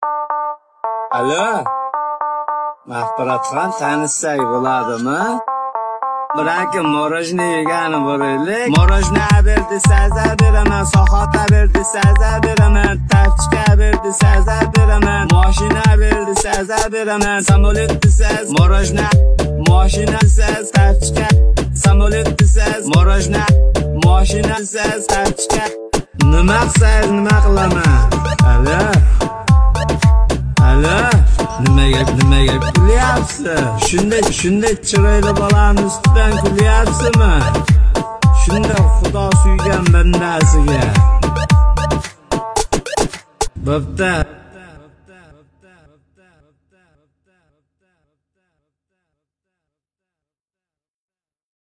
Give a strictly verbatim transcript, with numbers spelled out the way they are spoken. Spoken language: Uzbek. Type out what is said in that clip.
Alo, Mahfiratxon tanishsak bo'ladimi? Biroq morojni yegani boraylik. Morojni ber desangiz beraman, soxota ber desangiz beraman, tafchika ber desangiz beraman, mashina ber desangiz beraman, samolyot desangiz morojni, mashina desangiz tafchika, samolyot desangiz morojni, mashina desangiz tafchika. Nima qilsangiz nima qilaman? Alo. Alo, nimaga nimaga kulyapsiz? Shunday shunday chiroyli bolani ustidan kulyapsizmi? Shunday Xudo suygan bandasiga. Bo'pti.